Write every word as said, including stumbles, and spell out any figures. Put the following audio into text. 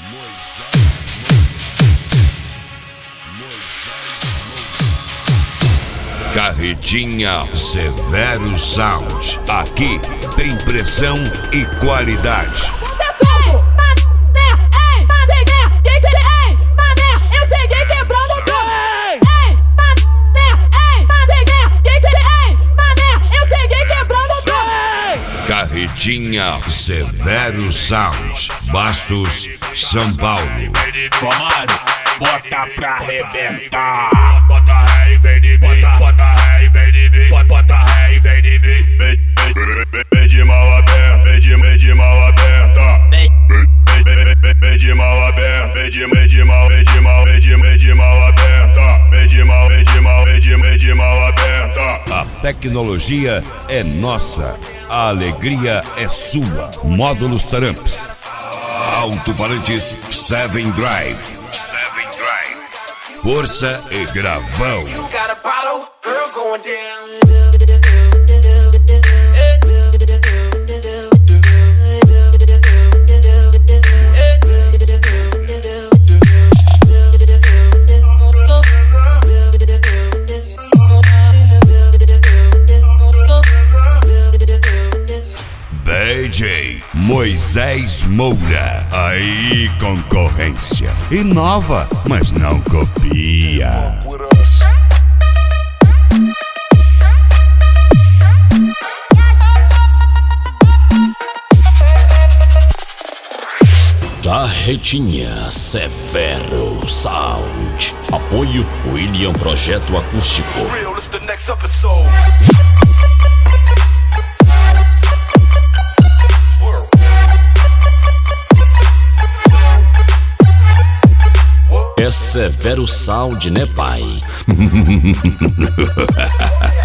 Carretinha Severo Sound. Aqui tem pressão e qualidade. Carretinha Severo Sound, Bastos, São Paulo. Comando, bota pra arrebentar. Bota ré e vem de mim, bota ré e vem de mim, bota ré e vem de mim. Vem de mal aberta, vem de vem de mal aberta. Vem de mal aberta, vem de vem de mal, vem de mal, vem de vem de mal aberta. Vem de mal, vem de mal, vem de vem de mal aberta. A tecnologia é nossa, a alegria é sua. Módulos Tramps, alto-falantes Seven Drive, Seven Drive, força e gravão. D J Moisés Moura. Aí concorrência. Inova, mas não copia. Carretinha Severo Sound. Apoio William Projeto Acústico. É Severo Sound, né, pai?